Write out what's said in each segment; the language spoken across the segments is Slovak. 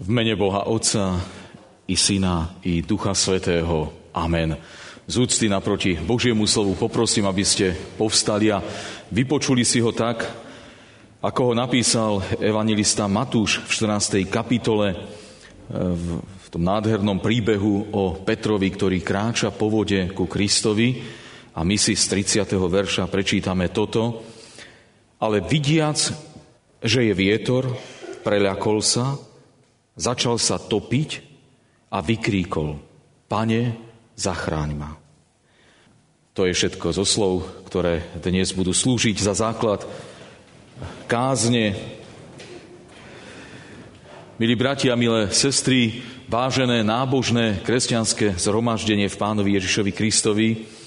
V mene Boha Otca i Syna i Ducha Svätého. Amen. Z úcty naproti Božiemu slovu poprosím, aby ste povstali a vypočuli si ho tak, ako ho napísal evanjelista Matúš v 14. kapitole v tom nádhernom príbehu o Petrovi, ktorý kráča po vode ku Kristovi. A my si z 30. verša prečítame toto. Ale vidiac, že je vietor, preľakol sa, začal sa topiť a vykríkol: Pane, zachráň ma. To je všetko zo slov, ktoré dnes budú slúžiť za základ kázne. Milí bratia, milé sestry, vážené nábožné kresťanské zhromaždenie v Pánovi Ježišovi Kristovi,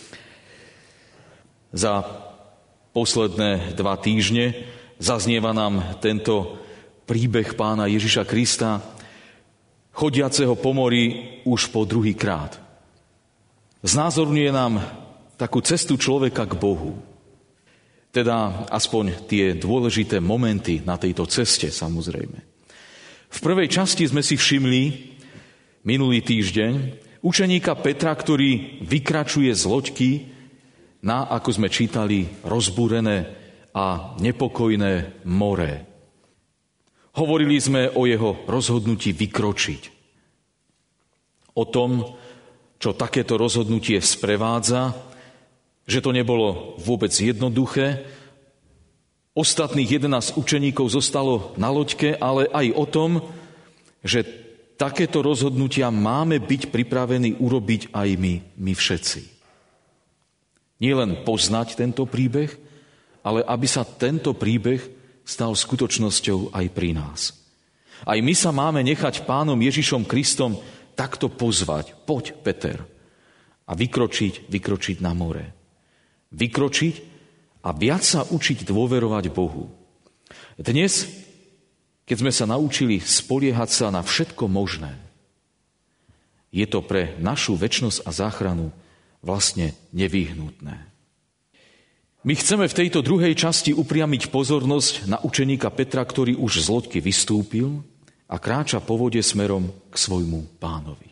za posledné 2 týždne zaznieva nám tento príbeh Pána Ježiša Krista, chodiaceho po mori už po druhý krát. Znázorňuje nám takú cestu človeka k Bohu. Teda aspoň tie dôležité momenty na tejto ceste, samozrejme. V prvej časti sme si všimli minulý týždeň učeníka Petra, ktorý vykračuje z loďky na, ako sme čítali, rozbúrené a nepokojné more. Hovorili sme o jeho rozhodnutí vykročiť. O tom, čo takéto rozhodnutie sprevádza, že to nebolo vôbec jednoduché. Ostatných 11 učeníkov zostalo na loďke, ale aj o tom, že takéto rozhodnutia máme byť pripravení urobiť aj my všetci. Nielen poznať tento príbeh, ale aby sa tento príbeh stal skutočnosťou aj pri nás. Aj my sa máme nechať Pánom Ježišom Kristom takto pozvať. Poď, Peter, a vykročiť na more. Vykročiť a viac sa učiť dôverovať Bohu. Dnes, keď sme sa naučili spoliehať sa na všetko možné, je to pre našu večnosť a záchranu vlastne nevyhnutné. My chceme v tejto druhej časti upriamiť pozornosť na učeníka Petra, ktorý už z loďky vystúpil a kráča po vode smerom k svojmu Pánovi.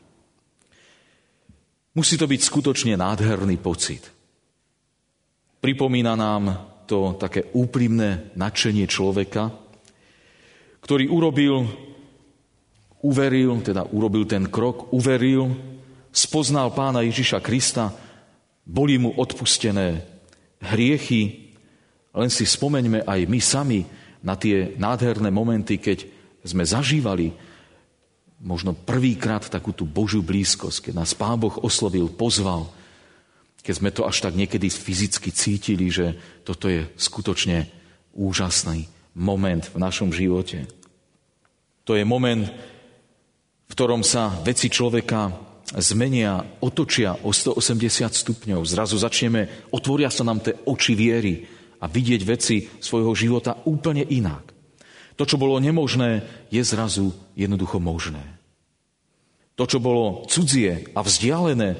Musí to byť skutočne nádherný pocit. Pripomína nám to také úprimné nadšenie človeka, ktorý urobil ten krok, uveril, spoznal Pána Ježiša Krista, boli mu odpustené hriechy. Len si spomeňme aj my sami na tie nádherné momenty, keď sme zažívali možno prvýkrát takú tú Božiu blízkosť, keď nás Pán Boh oslovil, pozval, keď sme to až tak niekedy fyzicky cítili, že toto je skutočne úžasný moment v našom živote. To je moment, v ktorom sa veci človeka zmenia, otočia o 180 stupňov. Zrazu otvoria sa nám tie oči viery a vidieť veci svojho života úplne inak. To, čo bolo nemožné, je zrazu jednoducho možné. To, čo bolo cudzie a vzdialené,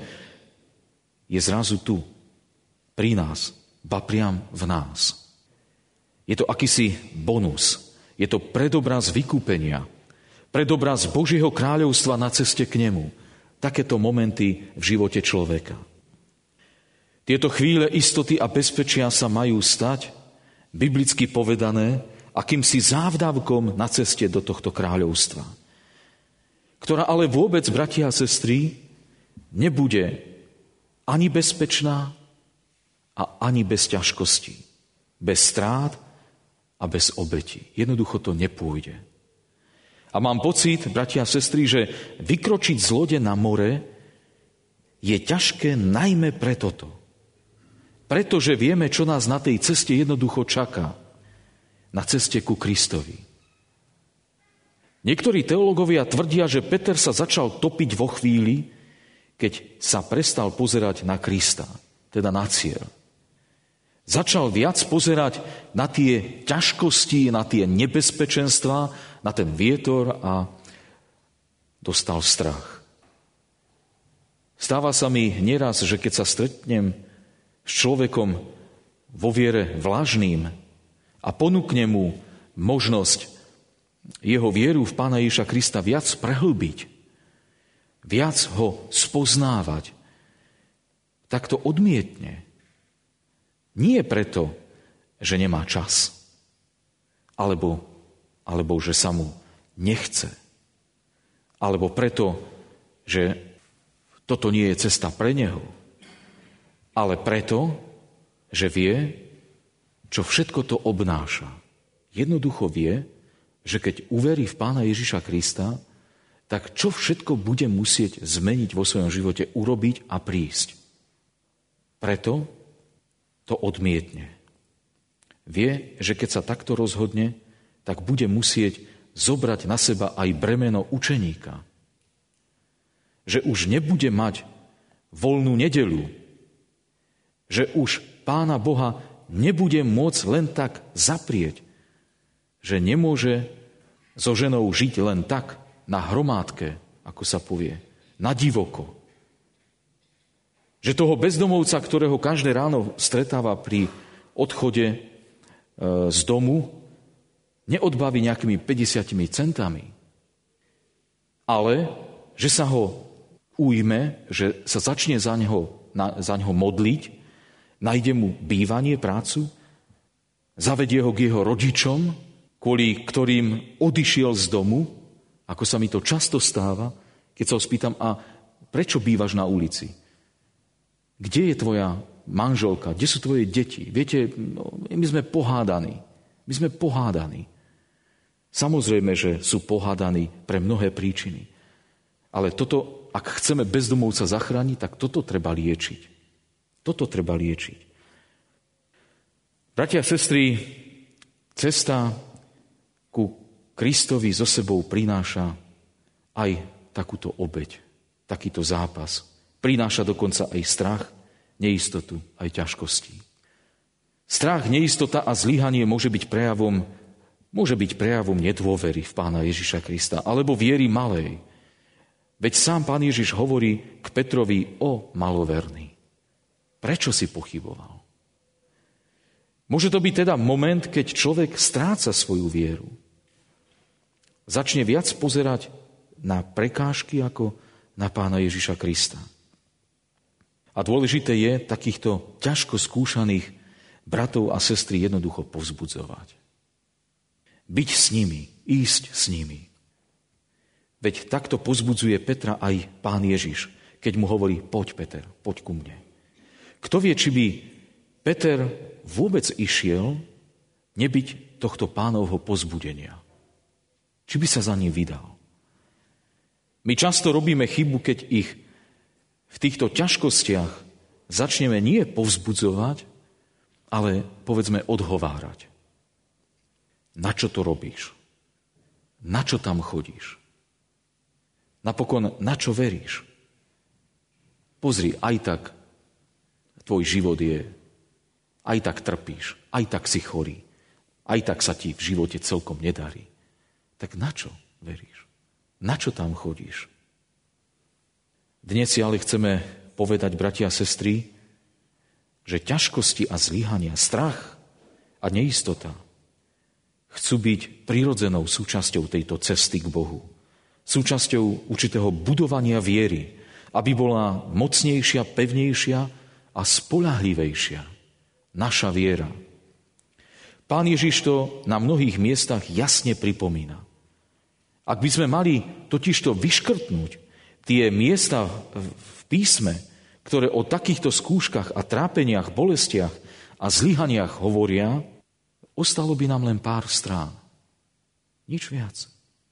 je zrazu tu, pri nás, ba priam v nás. Je to akýsi bonus. Je to predobraz vykúpenia, predobraz Božieho kráľovstva na ceste k nemu. Takéto momenty v živote človeka. Tieto chvíle istoty a bezpečia sa majú stať, biblicky povedané, akýmsi závdavkom na ceste do tohto kráľovstva. Ktorá ale vôbec, bratia a sestry, nebude ani bezpečná a ani bez ťažkostí, bez strát a bez obetí. Jednoducho to nepôjde. A mám pocit, bratia a sestry, že vykročiť z lode na more je ťažké najmä pre toto. Pretože vieme, čo nás na tej ceste jednoducho čaká. Na ceste ku Kristovi. Niektorí teológovia tvrdia, že Peter sa začal topiť vo chvíli, keď sa prestal pozerať na Krista, teda na cieľ. Začal viac pozerať na tie ťažkosti, na tie nebezpečenstvá, na ten vietor a dostal strach. Stáva sa mi nieraz, že keď sa stretnem s človekom vo viere vlažným a ponúknem mu možnosť jeho vieru v Pána Ježiša Krista viac prehlbiť, viac ho spoznávať, tak to odmietne. Nie preto, že nemá čas, alebo že sa mu nechce, alebo preto, že toto nie je cesta pre neho, ale preto, že vie, čo všetko to obnáša. Jednoducho vie, že keď uverí v Pána Ježiša Krista, tak čo všetko bude musieť zmeniť vo svojom živote, urobiť a prísť. Preto to odmietne. Vie, že keď sa takto rozhodne, tak bude musieť zobrať na seba aj bremeno učeníka. Že už nebude mať voľnú nedeľu. Že už Pána Boha nebude môcť len tak zaprieť. Že nemôže so ženou žiť len tak na hromádke, ako sa povie, na divoko. Že toho bezdomovca, ktorého každé ráno stretáva pri odchode z domu, neodbaví nejakými 50 centami, ale že sa ho ujme, že sa začne za ňo modliť, nájde mu bývanie, prácu, zavedie ho k jeho rodičom, kvôli ktorým odišiel z domu, ako sa mi to často stáva, keď sa ho spýtam, a prečo bývaš na ulici? Kde je tvoja manželka? Kde sú tvoje deti? Viete, my sme pohádaní. Samozrejme, že sú pohádaní pre mnohé príčiny. Ale toto, ak chceme bezdomovca zachrániť, tak toto treba liečiť. Bratia a sestry, cesta ku Kristovi so sebou prináša aj takúto obeť, takýto zápas. Prináša dokonca aj strach, neistotu, aj ťažkosti. Strach, neistota a zlyhanie môže byť prejavom nedôvery v Pána Ježiša Krista, alebo viery malej. Veď sám Pán Ježiš hovorí k Petrovi: o maloverný. Prečo si pochyboval? Môže to byť teda moment, keď človek stráca svoju vieru. Začne viac pozerať na prekážky ako na Pána Ježiša Krista. A dôležité je takýchto ťažko skúšaných bratov a sestry jednoducho povzbudzovať. Byť s nimi, ísť s nimi. Veď takto povzbudzuje Petra aj Pán Ježiš, keď mu hovorí: poď, Peter, poď ku mne. Kto vie, či by Peter vôbec išiel nebyť tohto Pánovho povzbudenia? Či by sa za ním vydal? My často robíme chybu, keď ich v týchto ťažkostiach začneme nie povzbudzovať, ale povedzme odhovárať. Na čo to robíš? Na čo tam chodíš? Napokon, na čo veríš? Pozri, aj tak tvoj život je, aj tak trpíš, aj tak si chorý, aj tak sa ti v živote celkom nedarí. Tak na čo veríš? Na čo tam chodíš? Dnes si ale chceme povedať, bratia a sestry, že ťažkosti a zlyhania, strach a neistota chcú byť prirodzenou súčasťou tejto cesty k Bohu. Súčasťou určitého budovania viery, aby bola mocnejšia, pevnejšia a spoľahlivejšia naša viera. Pán Ježiš to na mnohých miestach jasne pripomína. Ak by sme mali totižto vyškrtnúť tie miesta v písme, ktoré o takýchto skúškach a trápeniach, bolestiach a zlyhaniach hovoria, ostalo by nám len pár strán. Nič viac.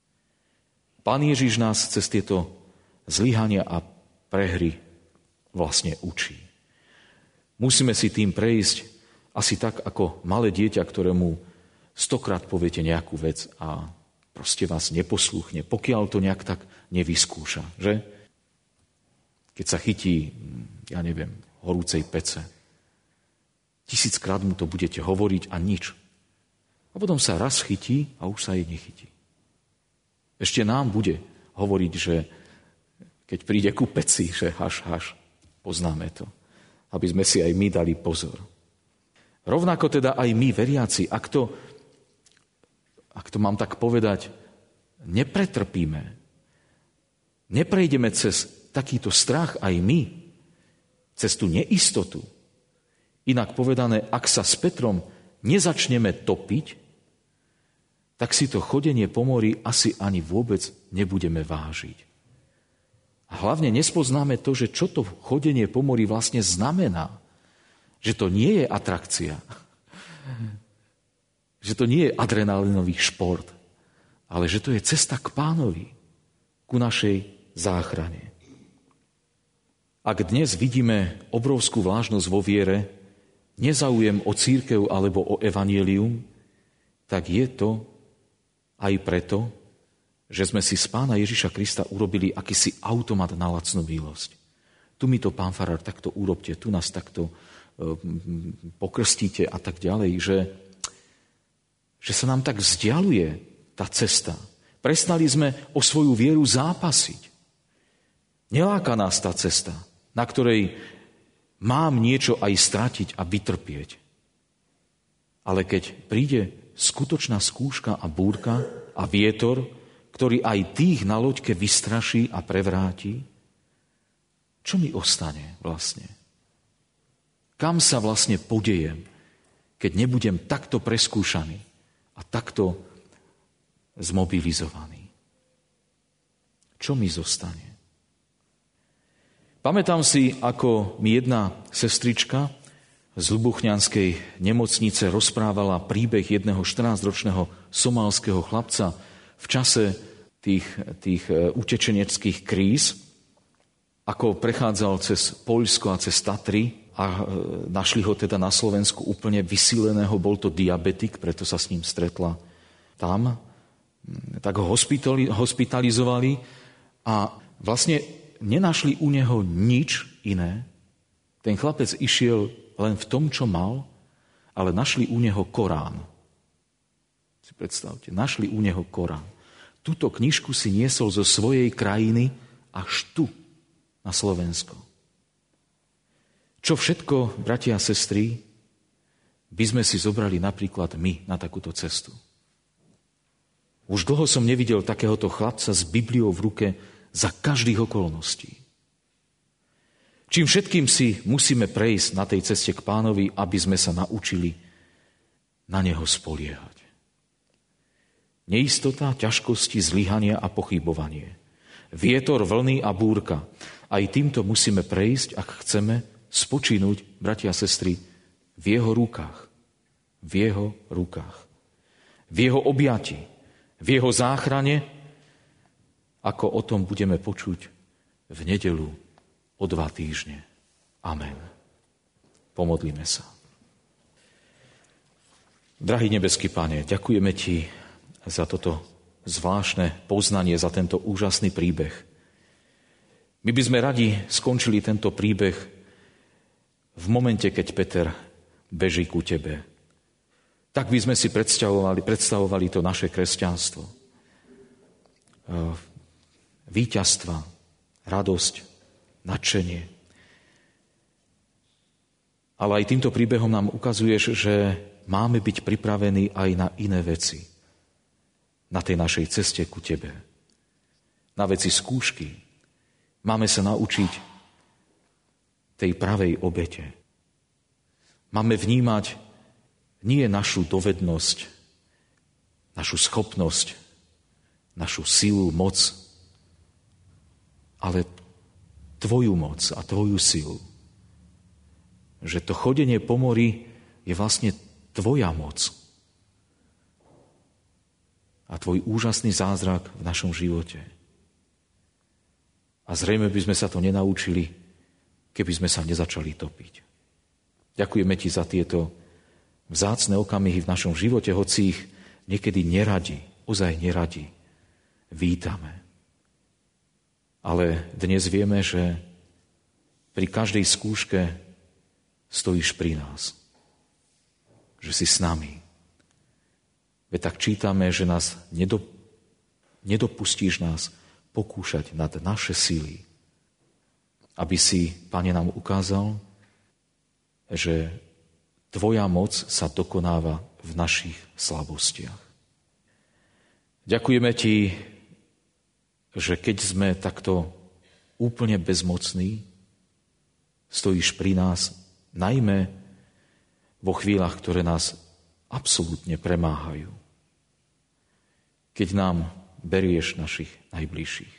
Pán Ježiš nás cez tieto zlyhania a prehry vlastne učí. Musíme si tým prejsť asi tak, ako malé dieťa, ktorému 100-krát poviete nejakú vec a proste vás neposlúchne, pokiaľ to nejak tak nevyskúša, že? Keď sa chytí, ja neviem, horúcej pece. 1000-krát mu to budete hovoriť a nič. A potom sa raz chytí a už sa jej nechytí. Ešte nám bude hovoriť, že keď príde ku peci, že haš, poznáme to. Aby sme si aj my dali pozor. Rovnako teda aj my, veriaci, ak to mám tak povedať, nepretrpíme, neprejdeme cez takýto strach aj my, cez tú neistotu. Inak povedané, ak sa s Petrom nezačneme topiť, tak si to chodenie po mori asi ani vôbec nebudeme vážiť. A hlavne nespoznáme to, že čo to chodenie po mori vlastne znamená. Že to nie je atrakcia. Že to nie je adrenalinový šport. Ale že to je cesta k Pánovi, ku našej záchrane. Ak dnes vidíme obrovskú vážnosť vo viere, nezáujem o cirkev alebo o evanjelium, tak je to aj preto, že sme si z Pána Ježiša Krista urobili akýsi automat na lacnú milosť. Tu mi to, pán farár, takto urobte, tu nás takto pokrstíte a tak ďalej, že sa nám tak vzdialuje tá cesta. Prestali sme o svoju vieru zápasiť. Neláka nás tá cesta, na ktorej mám niečo aj stratiť a vytrpieť. Ale keď príde skutočná skúška a búrka a vietor, ktorý aj tých na loďke vystraší a prevráti, čo mi ostane vlastne? Kam sa vlastne podejem, keď nebudem takto preskúšaný a takto zmobilizovaný? Čo mi zostane? Pamätám si, ako mi jedna sestrička z Lubuchňanskej nemocnice rozprávala príbeh jedného 14-ročného somálskeho chlapca v čase tých utečeneckých kríz, ako prechádzal cez Poľsko a cez Tatry a našli ho teda na Slovensku úplne vysíleného, bol to diabetik, preto sa s ním stretla tam, tak ho hospitalizovali a vlastne nenašli u neho nič iné. Ten chlapec išiel len v tom, čo mal, ale našli u neho Korán. Si predstavte, našli u neho Korán. Túto knižku si niesol zo svojej krajiny až tu, na Slovensko. Čo všetko, bratia a sestry, by sme si zobrali napríklad my na takúto cestu. Už dlho som nevidel takéhoto chlapca s Bibliou v ruke za každých okolností. Čím všetkým si musíme prejsť na tej ceste k Pánovi, aby sme sa naučili na Neho spoliehať. Neistota, ťažkosti, zlyhania a pochybovanie. Vietor, vlny a búrka. Aj týmto musíme prejsť, ak chceme spočinúť, bratia a sestry, v jeho rukách. V jeho rukách. V jeho objati. V jeho záchrane, ako o tom budeme počuť v nedeľu o 2 týždne. Amen. Pomodlíme sa. Drahý nebeský Pane, ďakujeme Ti za toto zvláštne poznanie, za tento úžasný príbeh. My by sme radi skončili tento príbeh v momente, keď Peter beží ku Tebe. Tak by sme si predstavovali to naše kresťanstvo. Víťazstva, radosť, nadšenie. Ale aj týmto príbehom nám ukazuješ, že máme byť pripravení aj na iné veci. Na tej našej ceste ku Tebe. Na veci skúšky. Máme sa naučiť tej pravej obete. Máme vnímať nie našu dovednosť, našu schopnosť, našu silu, moc, ale Tvoju moc a Tvoju silu. Že to chodenie po mori je vlastne Tvoja moc. A Tvoj úžasný zázrak v našom živote. A zrejme by sme sa to nenaučili, keby sme sa nezačali topiť. Ďakujeme Ti za tieto vzácne okamihy v našom živote, hoci ich niekedy neradi, ozaj neradi vítame. Ale dnes vieme, že pri každej skúške stojíš pri nás. Že si s nami. Veď tak čítame, že nás nedopustíš nás pokúšať nad naše sily. Aby si, Pane, nám ukázal, že Tvoja moc sa dokonáva v našich slabostiach. Ďakujeme Ti že keď sme takto úplne bezmocní, stojíš pri nás, najmä vo chvíľach, ktoré nás absolútne premáhajú. Keď nám berieš našich najbližších.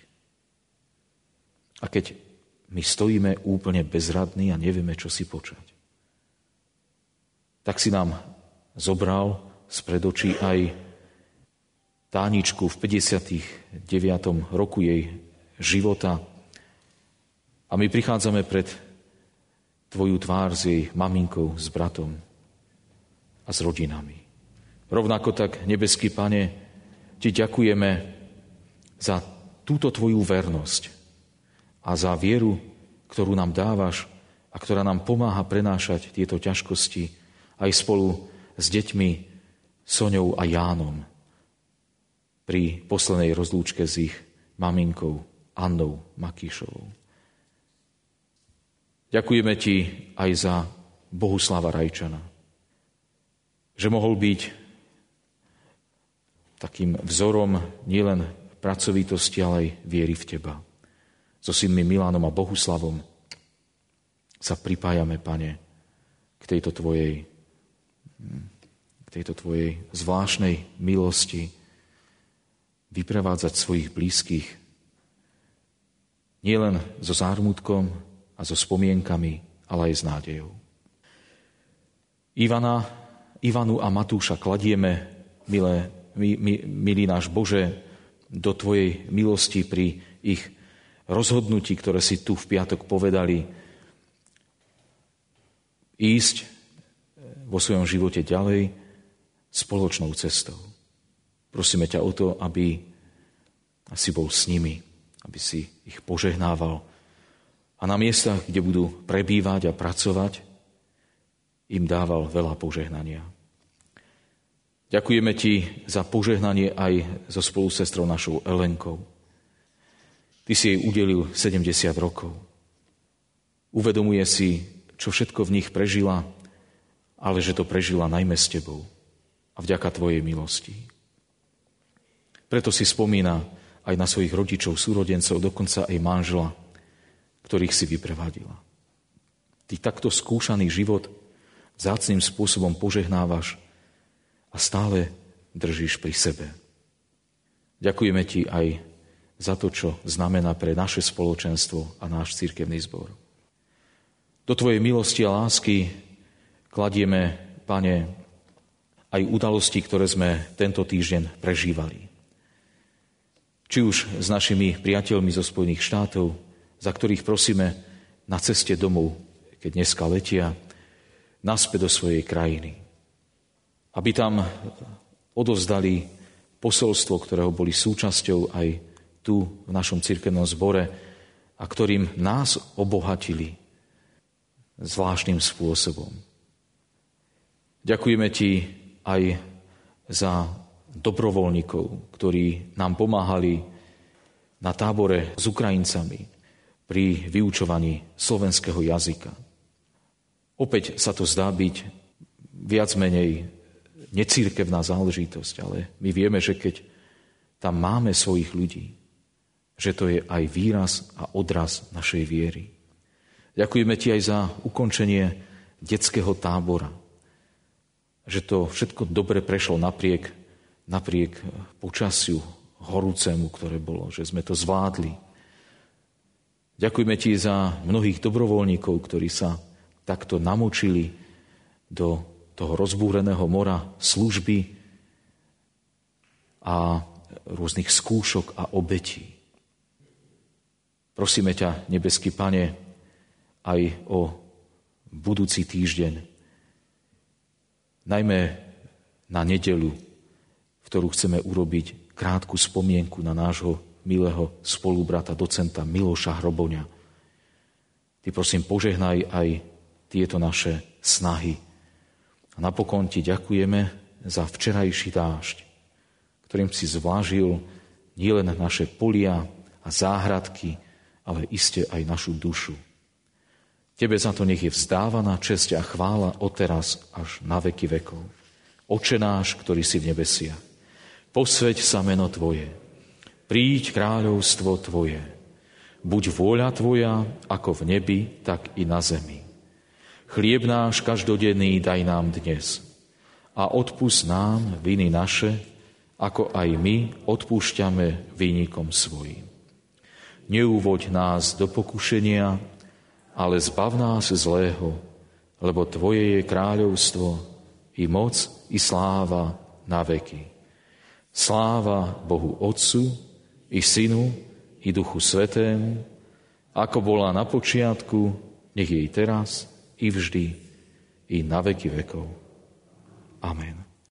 A keď my stojíme úplne bezradní a nevieme, čo si počať. Tak si nám zobral spred očí aj Táničku v 59. roku jej života a my prichádzame pred tvoju tvár s jej maminkou, s bratom a s rodinami. Rovnako tak, nebeský Pane, ti ďakujeme za túto tvoju vernosť a za vieru, ktorú nám dávaš a ktorá nám pomáha prenášať tieto ťažkosti aj spolu s deťmi Soňou a Jánom pri poslednej rozlúčke s ich maminkou Annou Makíšovou. Ďakujeme ti aj za Bohuslava Rajčana, že mohol byť takým vzorom nielen pracovitosti, ale aj viery v teba. So synmi Milanom a Bohuslavom sa pripájame, Pane, k tejto tvojej zvláštnej milosti vyprevádzať svojich blízkych nielen so zármutkom a so spomienkami, ale aj s nádejou. Ivanu a Matúša kladieme, milý náš Bože, do tvojej milosti pri ich rozhodnutí, ktoré si tu v piatok povedali, ísť vo svojom živote ďalej spoločnou cestou. Prosíme ťa o to, aby si bol s nimi, aby si ich požehnával a na miestach, kde budú prebývať a pracovať, im dával veľa požehnania. Ďakujeme ti za požehnanie aj so spolusestrou našou Elenkou. Ty si jej udelil 70 rokov. Uvedomuje si, čo všetko v nich prežila, ale že to prežila najmä s tebou a vďaka tvojej milosti. Preto si spomína aj na svojich rodičov, súrodencov, dokonca aj manžela, ktorých si vyprevadila. Ty takto skúšaný život vzácnym spôsobom požehnávaš a stále držíš pri sebe. Ďakujeme ti aj za to, čo znamená pre naše spoločenstvo a náš cirkevný zbor. Do tvojej milosti a lásky kladieme, Pane, aj udalosti, ktoré sme tento týždeň prežívali. Či už s našimi priateľmi zo Spojených štátov, za ktorých prosíme na ceste domov, keď dneska letia, naspäť do svojej krajiny. Aby tam odovzdali posolstvo, ktorého boli súčasťou aj tu v našom cirkevnom zbore a ktorým nás obohatili zvláštnym spôsobom. Ďakujeme ti aj za dobrovoľníkov, ktorí nám pomáhali na tábore s Ukrajincami pri vyučovaní slovenského jazyka. Opäť sa to zdá byť viac menej necírkevná záležitosť, ale my vieme, že keď tam máme svojich ľudí, že to je aj výraz a odraz našej viery. Ďakujeme ti aj za ukončenie detského tábora, že to všetko dobre prešlo napriek počasiu horúcemu, ktoré bolo, že sme to zvládli. Ďakujeme ti za mnohých dobrovoľníkov, ktorí sa takto namočili do toho rozbúreného mora služby a rôznych skúšok a obetí. Prosíme ťa, nebeský Pane, aj o budúci týždeň, najmä na nedeľu, v ktorú chceme urobiť krátku spomienku na nášho milého spolubrata, docenta Miloša Hroboňa. Ty prosím, požehnaj aj tieto naše snahy. A napokon ti ďakujeme za včerajší dážď, ktorým si zvlážil nielen naše polia a záhradky, ale iste aj našu dušu. Tebe za to nech je vzdávaná česť a chvála odteraz až na veky vekov. Oče náš, ktorý si v nebesiach, posväť sa meno Tvoje, Príď kráľovstvo Tvoje. Buď vôľa Tvoja, ako v nebi, tak i na zemi. Chlieb náš každodenný daj nám dnes. A odpusť nám viny naše, ako aj my odpúšťame vinníkom svojim. Neúvoď nás do pokušenia, ale zbav nás zlého, lebo Tvoje je kráľovstvo, i moc, i sláva na veky. Sláva Bohu Otcu, i Synu, i Duchu Svätému, ako bola na počiatku, nech jej teraz, i vždy, i na veky vekov. Amen.